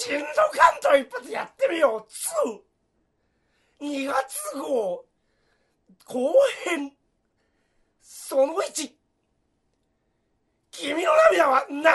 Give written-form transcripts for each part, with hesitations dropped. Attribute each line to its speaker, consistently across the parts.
Speaker 1: しんどかんと一発やってみよう2月号後編その1、君の涙は何色だ。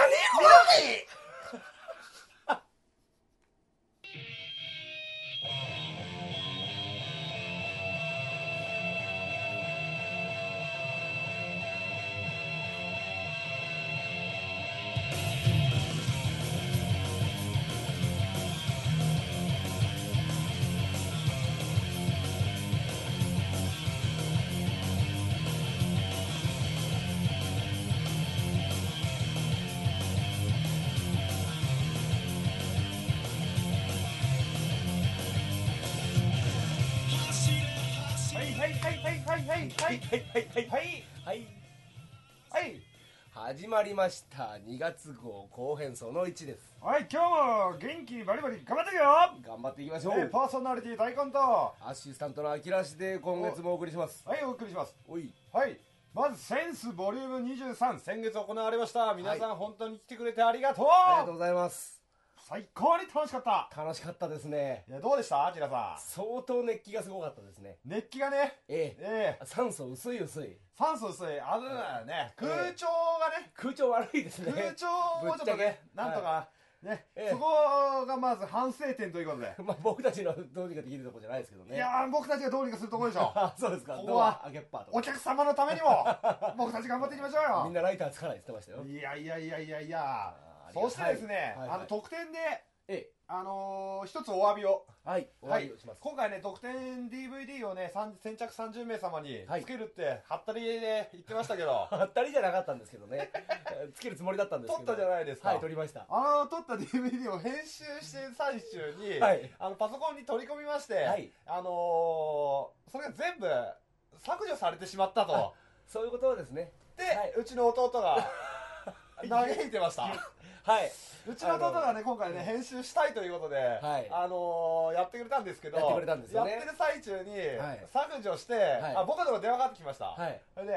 Speaker 1: 始まりました2月号後編その1です。
Speaker 2: はい、今日も元気にバリバリ頑張っていくよ。
Speaker 1: 頑張っていきましょう。
Speaker 2: パーソナリティ大根と
Speaker 1: アシスタントのあきらしで今月もお送りします。
Speaker 2: はい、お送りします。
Speaker 1: おい、
Speaker 2: はい、まずセンスボリューム23、先月行われました。皆さん、本当に来てくれてありがとう。
Speaker 1: ありがとうございます。
Speaker 2: 最高に楽しかった。
Speaker 1: 楽しかったですね。
Speaker 2: いや、どうでしたあきらさん。
Speaker 1: 相当熱気がすごかったですね。
Speaker 2: 熱気がね、
Speaker 1: 酸素薄い
Speaker 2: 酸素薄い、あれだよね、空調がね、
Speaker 1: 空調悪いですね。
Speaker 2: 空調をちょっとね、なんとかね、そこがまず反省点ということで、
Speaker 1: まあ僕たちのどうにかできるところじゃないですけどね。
Speaker 2: いやー、僕たちがどうにかするところでしょ。
Speaker 1: そうですか。
Speaker 2: ここは
Speaker 1: あげっぱと
Speaker 2: お客様のためにも僕たち頑張っていきましょうよ。
Speaker 1: みんなライターつかないって言ってましたよ。
Speaker 2: いや、そしてですね、特典で一つお詫びを、
Speaker 1: お詫びをします。
Speaker 2: 今回ね、特典 DVD をね、先着30名様につけるってはったりで言ってましたけど、
Speaker 1: はったりじゃなかったんですけどね。つけるつもりだったんですけど。
Speaker 2: 撮ったじゃないですか。
Speaker 1: はい、撮りました。
Speaker 2: 撮った DVD を編集してる最中に、パソコンに取り込みまして、それが全部削除されてしまったと。
Speaker 1: そういうことですね。
Speaker 2: で、うちの弟が嘆いてました。
Speaker 1: はい、
Speaker 2: うちの弟がね、今回ね、編集したいということで、やってくれたんですけど、やってる最中に削除して、僕のところ電話かかってきました。それで、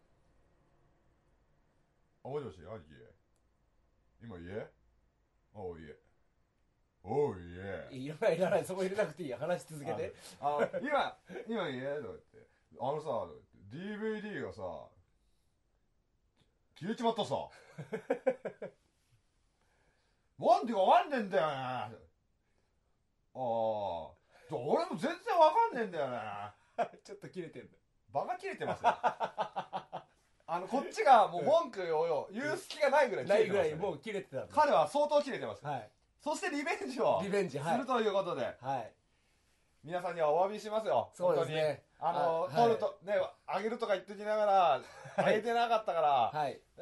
Speaker 2: もしもし、兄貴、今家？おう家。おう家。
Speaker 1: いらない、そこ入れなくていいや、話し続けて。
Speaker 2: 今家とか言って、さ、DVD がさ、消えちまったさ。なんでかわかんねえんだよね。俺も全然わかんねえんだよね。
Speaker 1: ちょっと切れてるんだ。
Speaker 2: バカ切れてますよ。こっちがもう文句を言う隙がないぐらい切れてますよね。
Speaker 1: もう切れてた。
Speaker 2: 彼は相当切れてます。そしてリベンジをするということで、皆さんにはお詫びしますよ。
Speaker 1: そうですね。
Speaker 2: 撮るとね、あげるとか言ってきながらあげてなかったから、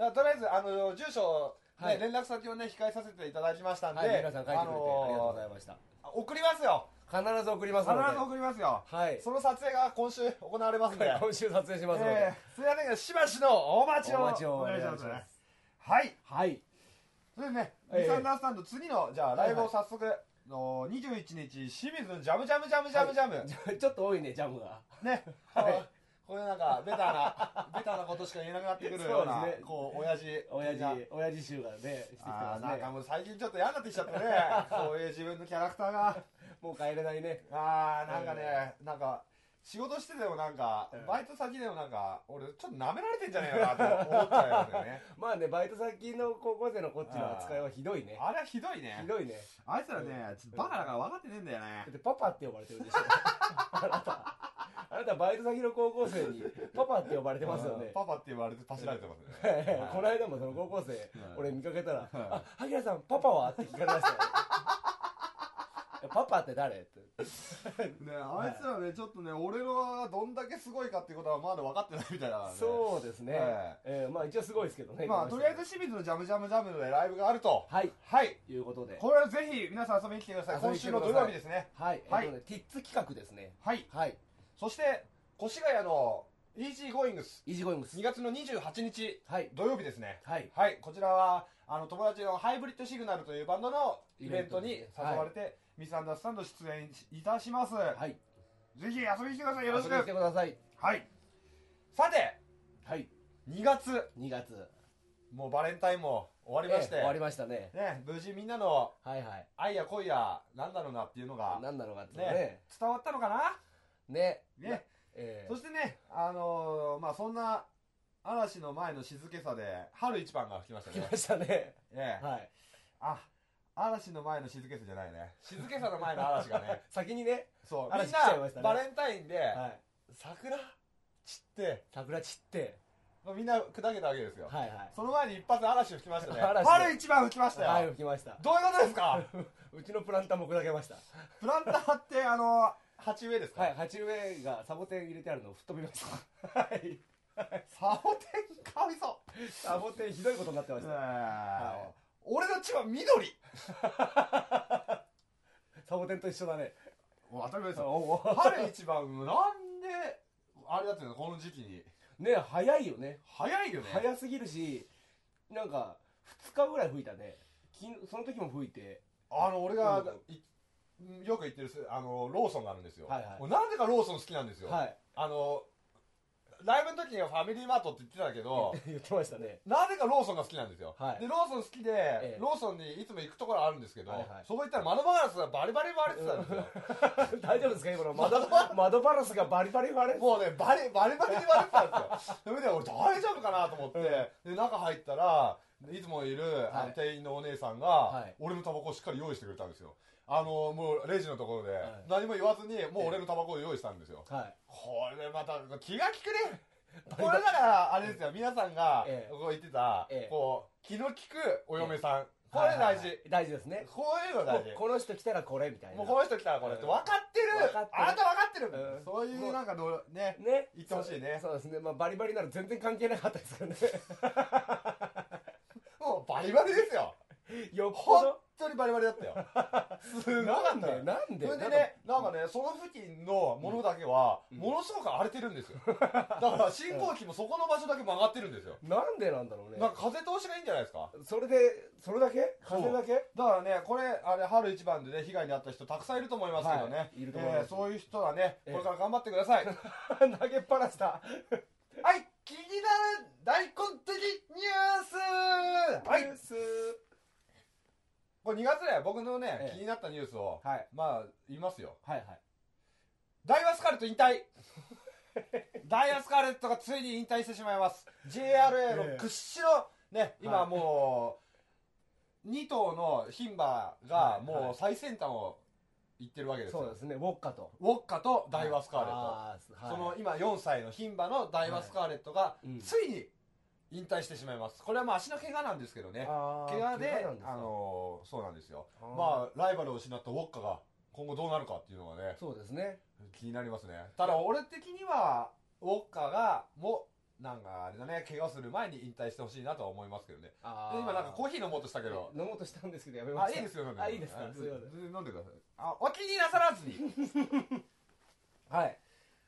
Speaker 2: とりあえず住所連絡先をね控えさせていただきましたんで、
Speaker 1: 皆さん書いてくれてありがとうございました。
Speaker 2: 送りますよ。
Speaker 1: 必ず送りますので。必ず送りますよ。
Speaker 2: その撮影が今週行われますんで、
Speaker 1: 今週撮影しますので、
Speaker 2: すいませんがしばしのお待ちをお願いします。はい。それでね、ミサンダースタンド次のじゃあライブを早速21日清水ジャム。
Speaker 1: ちょっと多いね、ジャムが
Speaker 2: ね。こういうなんかベタなことしか言えなくなってくるような、こう親父
Speaker 1: 臭がねしてきてますね。
Speaker 2: なんかもう最近ちょっと嫌になってきちゃってね、こういう自分のキャラクターが
Speaker 1: もう変えれないね。
Speaker 2: なんかね、なんか仕事しててもなんかバイト先でもなんか俺ちょっと舐められてんじゃねえかなと思っちゃいますよね。
Speaker 1: まあね、バイト先の高校生のこっちの扱いはひどいね。
Speaker 2: あれはひどいね。あいつらね、ちょっとバカだから分かってねえんだよね。
Speaker 1: だってパパって呼ばれてるでしょ。あなたバイト先の高校生にパパって呼ばれてますよね。
Speaker 2: パパって呼ばれてパシられてますね。
Speaker 1: この間もその高校生俺見かけたら「あ、萩谷さんパパは?」って聞かれましたよ。パパって誰って
Speaker 2: ね、あいつらね、ちょっとね、俺のどんだけすごいかっていうことはまだ分かってないみたいな。
Speaker 1: そうですね。まあ一応すごいですけどね。
Speaker 2: まあとりあえず清水のジャムでライブがあると
Speaker 1: いうことで、
Speaker 2: これはぜひ皆さん遊びに来てください。今週の土曜日ですね。
Speaker 1: ティッツ企画ですね。
Speaker 2: そして越谷のイージーゴーイングス
Speaker 1: 2
Speaker 2: 月の28日土曜日ですね。こちらは友達のハイブリッドシグナルというバンドのイベントに誘われてミスアンダースタンド出演いたします。ぜひ遊びに来てください。よろしく。
Speaker 1: さて、
Speaker 2: 2月もうバレンタインも終わりまして、
Speaker 3: 終わりましたね。
Speaker 2: 無事みんなの
Speaker 3: はいはい。
Speaker 2: 愛や恋やなんだろうなっていうのが、
Speaker 3: なんだろうかってね。
Speaker 2: 伝わったのかな
Speaker 3: ね。
Speaker 2: そしてね、まあそんな嵐の前の静けさで春一番が吹きましたね。
Speaker 3: 来ましたね。
Speaker 2: はい。嵐の前の静けさじゃないね。静けさの前の嵐がね。
Speaker 3: 先にね。
Speaker 2: そう。
Speaker 3: 嵐来ちゃいましたね。
Speaker 2: バレンタインで、桜散って、みんな砕けたわけですよ。はいはい。その前に一発嵐吹きましたね。春一番吹きましたよ。
Speaker 3: はい、吹きました。
Speaker 2: どういうことですか？
Speaker 3: うちのプランターも砕けました。
Speaker 2: プランターって鉢植えですか？
Speaker 3: はい、鉢植えがサボテン入れてあるのを吹っ飛びました。はい。
Speaker 2: サボテンかわいそう。
Speaker 3: サボテンひどいことになってました。
Speaker 2: 俺の血は緑。
Speaker 3: サボテンと一緒だね。
Speaker 2: 当たり前ですよ。春一番、なんで、あれだっていうの、この時期に。
Speaker 3: ね、早いよね。
Speaker 2: 早いよね。
Speaker 3: 早すぎるし、なんか、2日ぐらい吹いたね。その時も吹いて。
Speaker 2: 俺が、よく行ってる、ローソンがあるんですよ。なんでかローソン好きなんですよ。ライブの時にはファミリーマートって言ってたけど、
Speaker 3: 言ってましたね。
Speaker 2: なぜかローソンが好きなんですよ。で、ローソン好きで、ローソンにいつも行くところあるんですけど、そこ行ったら窓ガラスがバリバリ割れてたんですよ。
Speaker 3: 大丈夫ですか今の窓ガラスがバリバリ割れてた。
Speaker 2: もうね、バリバリに割れてたんですよ。それで俺大丈夫かなと思って、で、中入ったら、いつもいる店員のお姉さんが、俺のタバコをしっかり用意してくれたんですよ。もうレジのところで何も言わずにもう俺のタバコを用意したんですよ。これまた気が利くね。これだからあれですよ、皆さんがこう言ってたこう気の利くお嫁さん、これ大事
Speaker 3: ですね。
Speaker 2: こういうの大事。
Speaker 3: この人来たらこれみたいな。
Speaker 2: もうこの人来たらこれって分かってる、あなた分かってる、そういうなんかね言ってほしいね。
Speaker 3: そうですね。まあバリバリなら全然関係なかったですけどね。
Speaker 2: もうバリバリですよ。
Speaker 3: よっぽど
Speaker 2: 本当にバリバリだったよ。すごかったよ。
Speaker 3: なんで
Speaker 2: それでね、なんかね、その付近のものだけはものすごく荒れてるんですよ。だから信号機もそこの場所だけ曲がってるんですよ。
Speaker 3: なんでなんだろうね。
Speaker 2: なんか風通しがいいんじゃないですか。
Speaker 3: それだけ風だけ
Speaker 2: だからね、これあれ春一番でね被害に遭った人たくさんいると思いますけどね。そういう人はね、これから頑張ってください。
Speaker 3: 投げっぱなしだ。
Speaker 2: はい、気になる大根的ニュース。はい。これ2月で僕のね、気になったニュースを、まあ言いますよ。ダイワスカレット引退。ダイワスカレットがついに引退してしまいます。JRA の屈指のね、今もう2頭の牝馬がもう最先端を行ってるわけですよ。
Speaker 3: そうですね。ウォッカ
Speaker 2: とダイワスカーレット、その今4歳の牝馬のダイワスカーレットがついに引退してしまいます。これはまあ足の怪我なんですけどね、怪我でそうなんですよ。まあライバルを失ったウォッカが今後どうなるかっていうのがね、
Speaker 3: そうですね、
Speaker 2: 気になりますね。ただ俺的にはウォッカがもうなんかあれだね、怪我する前に引退してほしいなとは思いますけどね。で今なんかコーヒー飲もうとしたけど、
Speaker 3: 飲もうとしたんですけどやめました。
Speaker 2: いいですよ。
Speaker 3: いいですか。飲
Speaker 2: んでください。お気になさらずに。はい。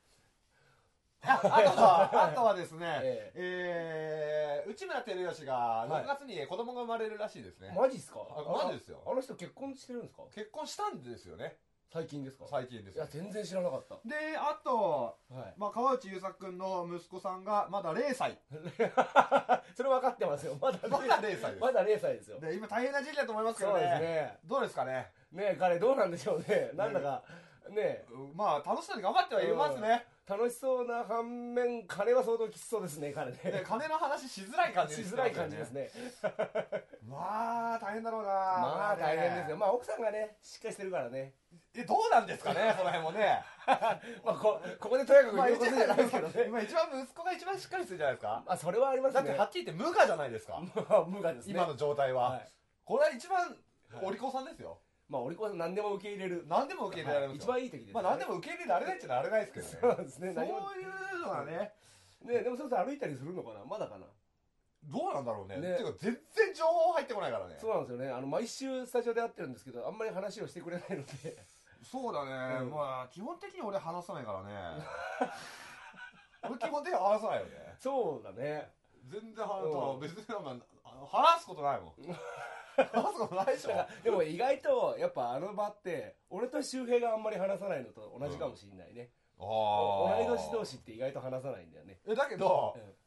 Speaker 2: あとはですね、内村光良が6月に子供が生まれるらしいですね。
Speaker 3: マジっすか。
Speaker 2: マジですよ。
Speaker 3: あの人結婚してるんですか。
Speaker 2: 結婚したんですよね。
Speaker 3: 最近ですか。
Speaker 2: 最近です。
Speaker 3: いや全然知らなかった。
Speaker 2: であと、まあ川内優作君の息子さんがまだ0歳。
Speaker 3: それ分かってますよ。まだ0歳です。まだ0歳ですよ。
Speaker 2: で今大変な時期だと思いますけどね。そうですね。どうですかね。
Speaker 3: ね、彼どうなんでしょうね。なんだかね、
Speaker 2: まあ楽しそうに頑張ってはいますね。
Speaker 3: 楽しそうな反面金は相当きつそうですね、彼ね。
Speaker 2: 金の話しづらい感じ
Speaker 3: ですね。
Speaker 2: まあ大変だろうな。
Speaker 3: まあ大変ですよ。まあ奥さんがねしっかりしてるからね。
Speaker 2: どうなんですかね、その辺もね。
Speaker 3: まあここでとやかく言うことじゃないですけどね。
Speaker 2: 今一番息子が一番しっかりしてるじゃないですか。
Speaker 3: あ、それはありますね。
Speaker 2: だってはっきり言って無我じゃないですか。
Speaker 3: 無我ですね。
Speaker 2: 今の状態は。これは一番お利口さんですよ。
Speaker 3: まあお利口さん何でも受け入れる。
Speaker 2: 何でも受け入れられます。
Speaker 3: 一番いい時です。
Speaker 2: まあ何でも受け入れられないっていうのはあれないですけどね。
Speaker 3: そうですね。
Speaker 2: そういうのはね。
Speaker 3: ね、でもそろそろ歩いたりするのかな、まだかな。
Speaker 2: どうなんだろうね。てか全然情報入ってこないからね。
Speaker 3: そうなんですよね。毎週スタジオで会ってるんですけど、あんまり話をしてくれないので。
Speaker 2: そうだね。まあ基本的に俺話さないからね。俺基本的には話さないよね。
Speaker 3: そうだね。
Speaker 2: 全然別に話すことないもん。話すことないでしょ。
Speaker 3: でも意外とやっぱあの場って俺と周平があんまり話さないのと同じかもしれないね。同い年同士って意外と話さないんだよね。
Speaker 2: だけど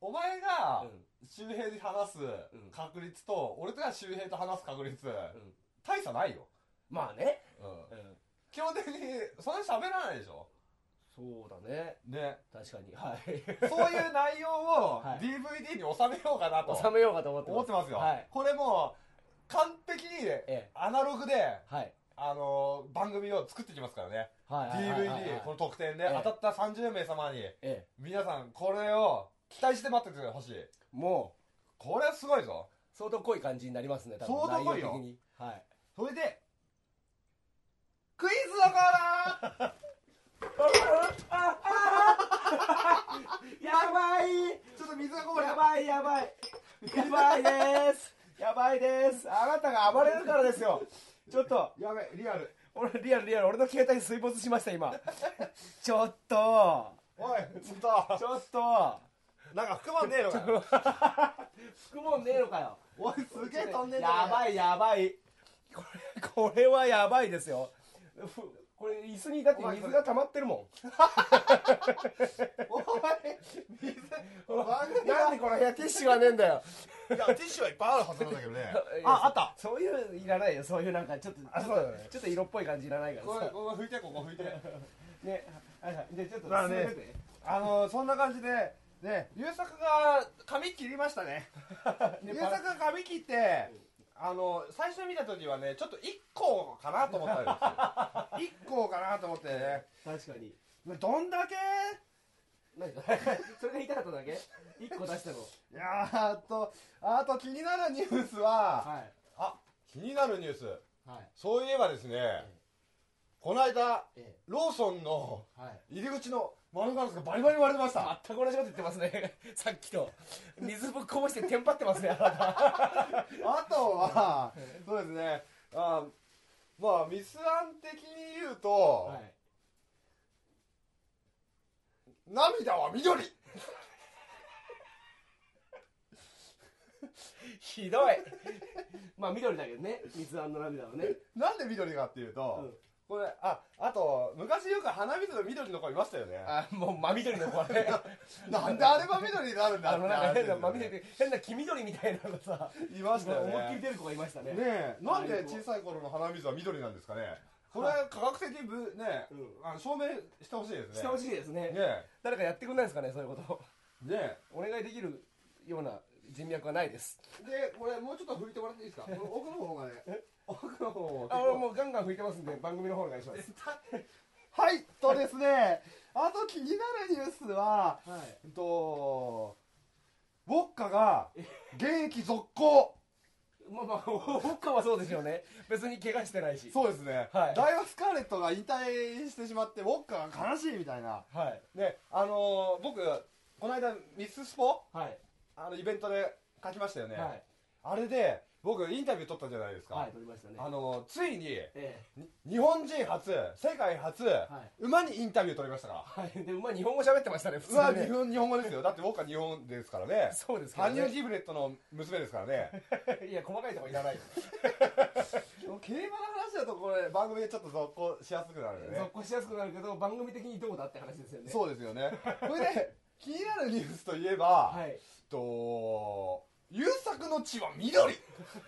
Speaker 2: お前が周平で話す確率と、俺が周平と話す確率、大差ないよ。
Speaker 3: まあね。
Speaker 2: 基本的にそんな喋らないでしょ。
Speaker 3: そうだね。
Speaker 2: ね。
Speaker 3: 確かに。はい。
Speaker 2: そういう内容を DVD に収めようかなと。
Speaker 3: 収めようかと思って
Speaker 2: ますよ。これもう完璧にアナログで、番組を作ってきますからね。DVD、この特典で当たった30名様に、皆さんこれを期待して待っててほしい。もう、これはすごいぞ。
Speaker 3: 相当濃い感じになりますね、多分。
Speaker 2: 相当濃いよ。
Speaker 3: はい。
Speaker 2: それで、クイズのコーナー
Speaker 3: やばい、
Speaker 2: ちょっと水がこぼれた。
Speaker 3: やばいやばいやばいですやばいです。あなたが暴れるからですよ。ちょっと
Speaker 2: やべ、リアル。
Speaker 3: リアル、俺の携帯水没しました今。ちょっと
Speaker 2: おい、ちょっとなんか含まんねえのかよ。
Speaker 3: 含もんねえのかよ。
Speaker 2: おい、すげえ飛んでん
Speaker 3: だよ。やばいこれはやばいですよ。これ椅子にだって水が溜まってるもん。
Speaker 2: お前、水
Speaker 3: なんでこの部屋ティッシュがねえんだよ。
Speaker 2: いや、ティッシュはいっぱいあるはずなんだけどね。あった。
Speaker 3: そういういらないよ。そういうなんかちょっと色っぽい感じいらないからさ。
Speaker 2: ここ拭いて、ここ拭いて。
Speaker 3: ね、でちょっと
Speaker 2: まあね、そんな感じでね、優作が髪切りましたね。優作が髪切って、最初に見た時はね、ちょっと1個かなと思ったんですよ。1個かなと思ってね。
Speaker 3: 確かに。
Speaker 2: どんだけ
Speaker 3: 何それが言いたかっただけ？1個出したの。
Speaker 2: いやあと気になるニュースは、気になるニュース。そういえばですね、この間、ローソンの入り口の窓ガラスがバリバリ割れてました。
Speaker 3: 全く同じこと言ってますね。さっきと。水ぶっこぼしてテンパってますね、あなた。
Speaker 2: あとは、そうですね、まあ、ミスアン的に言うと、涙は緑
Speaker 3: ひどい。まあ、緑だけどね、ミスアンの涙はね。
Speaker 2: なんで緑かっていうと、これ、あと、昔よく鼻水の緑の子いましたよね。
Speaker 3: もう真緑の子はね。
Speaker 2: なんであれ真緑になるんだって。
Speaker 3: なんか変な黄緑みたいなのさ、
Speaker 2: いましたよね。
Speaker 3: 思いっきり出る子がいましたね。
Speaker 2: ねえ、なんで小さい頃の鼻水は緑なんですかね。これ科学的にね、証明してほしいですね。
Speaker 3: してほしいですね。誰かやってくんないですかね、そういうこと。ね、お願いできるような人脈はないです。
Speaker 2: で、これもうちょっと拭いてもらっていいですか。奥の方がね。奥の方を。
Speaker 3: 俺もうガンガン拭いてますんで、番組の方お願いします。
Speaker 2: はいとですね、あと気になるニュースは、ウォッカが現役続行。
Speaker 3: まあ、ウォッカはそうですよね。別に怪我してないし。
Speaker 2: そうですね。ダイワスカーレットが引退してしまって、ウォッカが悲しいみたいな。ね、僕この間ミススポ、イベントで書きましたよね。あれで僕インタビュー取ったじゃないですか。
Speaker 3: 取りましたね。
Speaker 2: ついに日本人初、世界初、馬にインタビュー取りましたから。
Speaker 3: で、馬日本語喋ってましたね。
Speaker 2: 普通に日本語ですよ。だって僕は日本ですからね。
Speaker 3: そうです。
Speaker 2: 羽生ギブレットの娘ですからね。
Speaker 3: いや、細かいとこいらない。
Speaker 2: 競馬の話だとこれ番組でちょっと続行しやすくなるよね。
Speaker 3: 続行しやすくなるけど、番組的にどうだって話ですよね。
Speaker 2: そうですよね。それで気になるニュースといえば、優作の血は緑。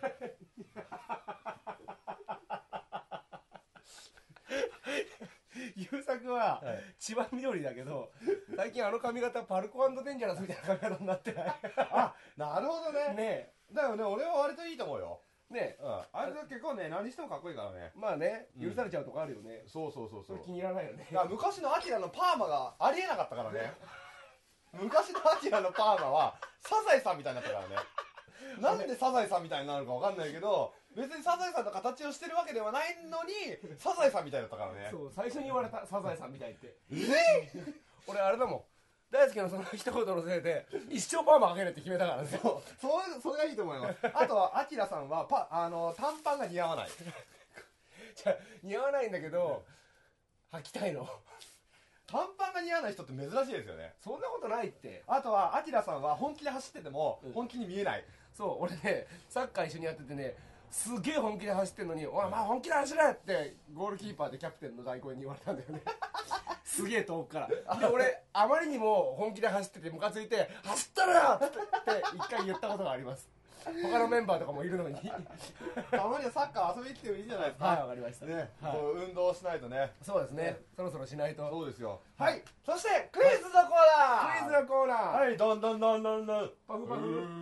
Speaker 3: 優作は血は緑だけど、最近髪型パルコ&デンジャラスみたいな髪型になってない？
Speaker 2: あ、なるほどね。ねえ。だよね、俺は割といいと思うよ。ねえ。あれ結構ね、何してもかっこいいからね。
Speaker 3: まあね、許されちゃうとこあるよね。
Speaker 2: そう。
Speaker 3: それ気に入らないよね。
Speaker 2: 昔のアキラのパーマがありえなかったからね。昔のアキラのパーマはサザエさんみたいになったからね。なんでサザエさんみたいになるかわかんないけど、別にサザエさんの形をしてるわけではないのにサザエさんみたいだったからね。
Speaker 3: そう、最初に言われた、サザエさんみたいって。俺あれだもん、大輔のその一言のせいで一生パーマかけるって決めたからね。
Speaker 2: それがいいと思います。あとはアキラさんは短パンが似合わない。
Speaker 3: じゃ似合わないんだけど履きたいの。
Speaker 2: 短パンが似合わない人って珍しいですよね。
Speaker 3: そんなことないって。
Speaker 2: あとはアキラさんは本気で走ってても本気に見えない。
Speaker 3: そう、俺ね、サッカー一緒にやっててね、すげえ本気で走ってんのに、おい、まあ本気で走れってゴールキーパーでキャプテンの大声に言われたんだよね。 すげえ遠くからで俺あまりにも本気で走っててムカついて「走ったらよ!」って一回言ったことがあります。他のメンバーとかもいるのに
Speaker 2: たまにはサッカー遊びに行ってもいいじゃないですか。
Speaker 3: はい、わかりました
Speaker 2: ね、
Speaker 3: はい、
Speaker 2: こう運動しないとね。
Speaker 3: そうですね、そろそろしないと。
Speaker 2: そうですよ。
Speaker 3: は
Speaker 2: はいい、そしてクイズのコーナー。
Speaker 3: クイズのコーナー、
Speaker 2: はい、どんどんどんどんどん。
Speaker 3: パフパフ。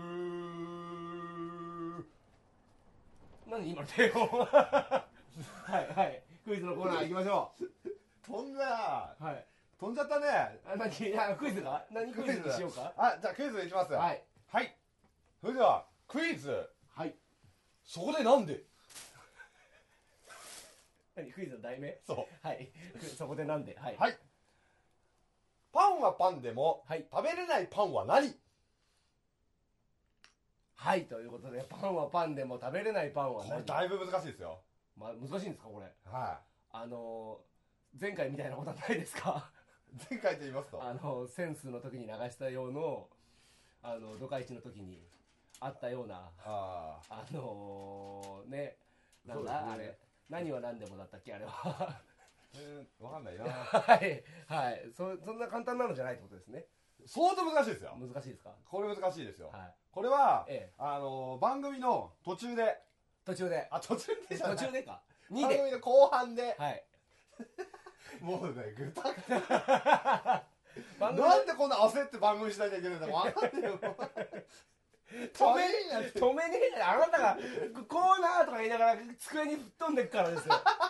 Speaker 3: 何今の手をはいはい、クイズのコーナー行きましょう。
Speaker 2: 飛んだ。
Speaker 3: はい、
Speaker 2: 飛んじゃったね。
Speaker 3: クイズが何クイズにしようか。
Speaker 2: あ、じゃあクイズいきます。
Speaker 3: はい
Speaker 2: はい。それではクイズ。
Speaker 3: はい。
Speaker 2: そこでなんで。
Speaker 3: 何クイズの題名。
Speaker 2: そう。
Speaker 3: はい、そこでなんで。はい、
Speaker 2: はい。パンはパンでも、
Speaker 3: はい、
Speaker 2: 食べれないパンは何。
Speaker 3: はい、ということでパンはパンでも食べれないパンは
Speaker 2: これ
Speaker 3: 何。
Speaker 2: だいぶ難しいですよ。
Speaker 3: まあ、難しいんですかこれ。
Speaker 2: は
Speaker 3: 前回みたいなことはないですか。
Speaker 2: い。前回と言いますと。
Speaker 3: センスの時に流したようのドカイチの時にあったような
Speaker 2: あ
Speaker 3: ね、なんだ、
Speaker 2: そうですね、
Speaker 3: あれ何は何でもだったっけあれは。
Speaker 2: わかんないな。
Speaker 3: はいはい、そんな簡単なのじゃないってことですね。
Speaker 2: 相当難しいですよ。
Speaker 3: 難しいですか。
Speaker 2: これ難しいですよ。
Speaker 3: はい、
Speaker 2: これは、
Speaker 3: ええ、
Speaker 2: 番組の途中で、
Speaker 3: 途中で
Speaker 2: 途中でじゃない、
Speaker 3: 途中でか
Speaker 2: 番
Speaker 3: 2で、
Speaker 2: 組の後半で、
Speaker 3: はい
Speaker 2: もうね、ぐたぐ
Speaker 3: 番組
Speaker 2: なんでこんな焦って番組しなきゃいけないんだか分かんないよ。
Speaker 3: 止めねえじゃん。あなたがコーナーとか言いながら机に吹っ飛んでくからですよ。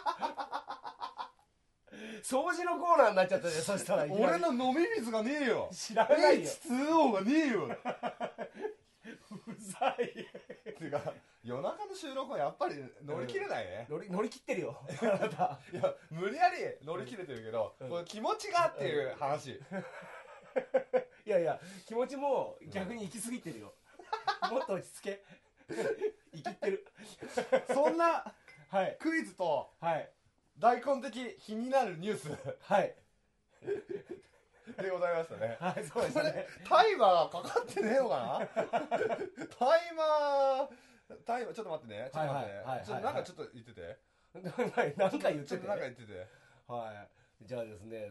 Speaker 3: 掃除のコーナーになっちゃったじゃん。そしたら
Speaker 2: 俺の飲み水がねえよ。
Speaker 3: 知らないよ。
Speaker 2: H2O がねえよ。
Speaker 3: うざい。
Speaker 2: っていうか、夜中の収録はやっぱり乗り切れないね。
Speaker 3: 乗り切ってるよあなた。
Speaker 2: いや、無理やり乗り切れてるけど、これ気持ちがっていう話。
Speaker 3: いやいや、気持ちも逆に行き過ぎてるよ。もっと落ち着け。生きってる。
Speaker 2: そんな
Speaker 3: はい
Speaker 2: クイズと
Speaker 3: はい
Speaker 2: 大根的気になるニュース
Speaker 3: はい
Speaker 2: でございましたね。
Speaker 3: はい、そうです
Speaker 2: これ
Speaker 3: ね。
Speaker 2: タイマーかかってねえのかな。タイマーちょっと待ってね。ちょっと待ってね。
Speaker 3: はいはいはいはい
Speaker 2: ちょっとなんかちょっと言ってて。
Speaker 3: 何か言ってて。
Speaker 2: ちょっとなんか言ってて。
Speaker 3: はい。じゃあですね、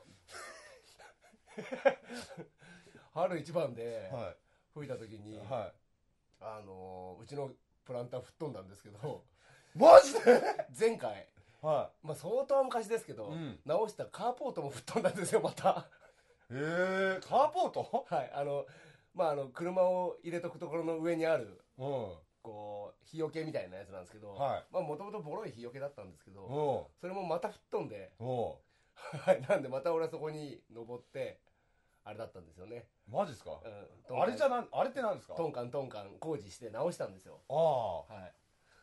Speaker 3: 春一番で
Speaker 2: は
Speaker 3: 吹いた時に、
Speaker 2: い。は
Speaker 3: うちのプランター吹っ飛んだんですけど、
Speaker 2: い。マジで。
Speaker 3: 前回、
Speaker 2: は
Speaker 3: まあ相当昔ですけど、
Speaker 2: うん
Speaker 3: 直したカーポートも吹っ飛んだんですよ、また。
Speaker 2: い。カーポート。
Speaker 3: はい。車を入れとくところの上にある、
Speaker 2: うん。
Speaker 3: こう、日よけみたいなやつなんですけど、
Speaker 2: はい。
Speaker 3: まあもともとボロい日よけだったんですけど、
Speaker 2: お
Speaker 3: それもまた吹っ飛んで、
Speaker 2: うお
Speaker 3: はい。なんでまた俺はそこに登って、あれだったんですよね。
Speaker 2: う。マジですか。
Speaker 3: うん。
Speaker 2: あれって何ですか。
Speaker 3: トンカン工事して直したんですよ。
Speaker 2: あ
Speaker 3: はい。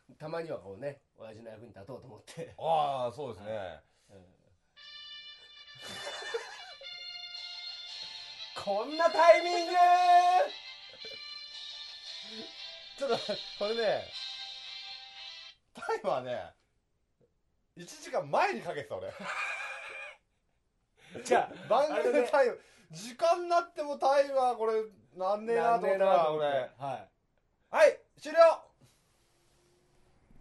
Speaker 3: たまにはこうね、親父の役に立とうと思って。
Speaker 2: あ。ああ、そうですね。
Speaker 3: こんなタイミング。
Speaker 2: ちょっと、これね、タイマーね、1時間前にかけてた俺。
Speaker 3: じゃあ、
Speaker 2: 番組でタイマー、時間になってもタイマーこれ、なんねえなと思ったら、俺。
Speaker 3: はい。
Speaker 2: はい、終了。